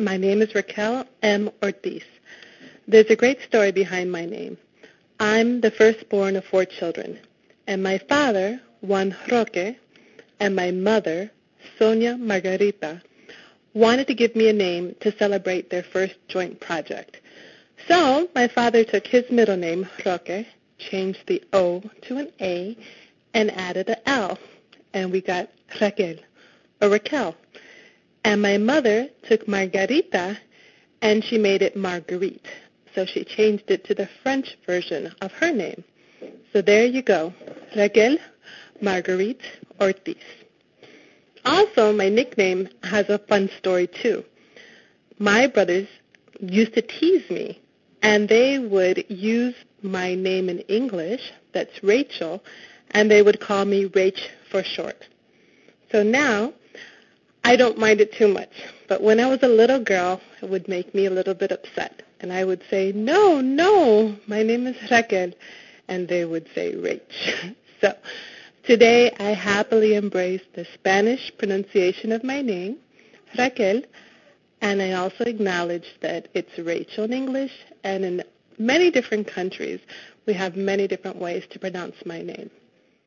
My name is Raquel M. Ortiz. There's a great story behind my name. I'm the firstborn of 4 children, and my father, Juan Roque, and my mother, Sonia Margarita, wanted to give me a name to celebrate their first joint project. So my father took his middle name, Roque, changed the O to an A, and added an L, and we got Raquel, or Raquel. And my mother took Margarita, and she made it Marguerite. So she changed it to the French version of her name. So there you go, Raquel Marguerite Ortiz. Also, my nickname has a fun story, too. My brothers used to tease me, and they would use my name in English, that's Rachel, and they would call me Rach for short. So now, I don't mind it too much, but when I was a little girl, it would make me a little bit upset, and I would say, no, my name is Raquel, and they would say Rach. So today, I happily embrace the Spanish pronunciation of my name, Raquel, and I also acknowledge that it's Rachel in English, and in many different countries, we have many different ways to pronounce my name.